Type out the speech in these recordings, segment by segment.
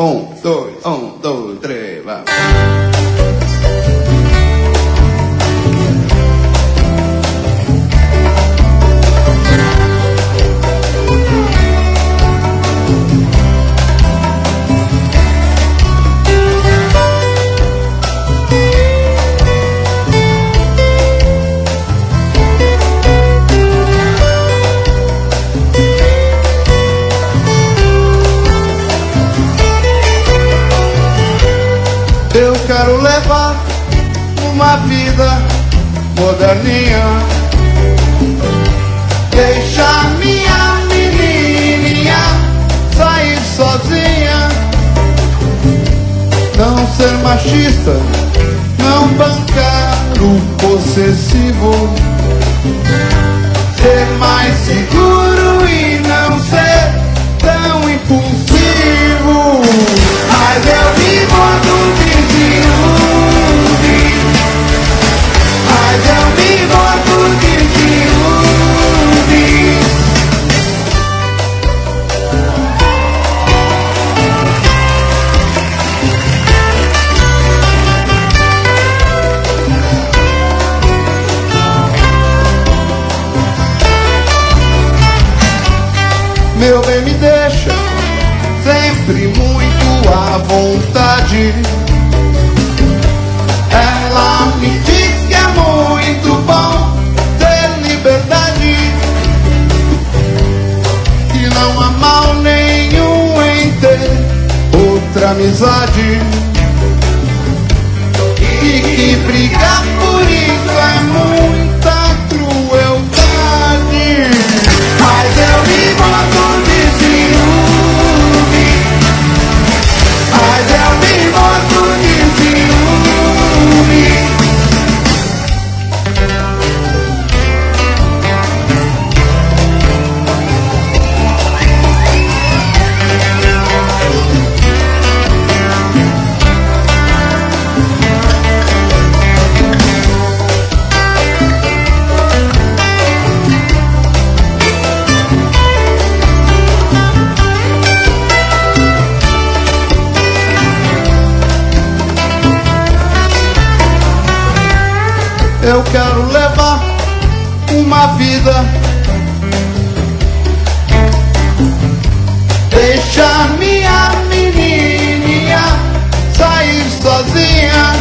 1, 2, 3, vai. Eu quero levar uma vida moderninha, deixar minha menininha sair sozinha, não ser machista, não bancar o possessivo, ser mais seguro e não ser tão impulsivo. Mas eu me boto de ciúme, mas eu me boto de ciúme. Meu bem, me deixa sempre muito à vontade. Ela me diz que é muito bom ter liberdade, que não há mal nenhum em ter outra amizade, e que brigar por isso é muita crueldade. Mas eu me boto de ciúme, mas eu me boto de ciúme. Eu quero levar uma vida, deixar minha menininha sair sozinha,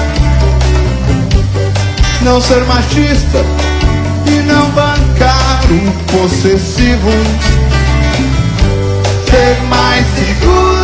não ser machista e não bancar o possessivo, ser mais seguro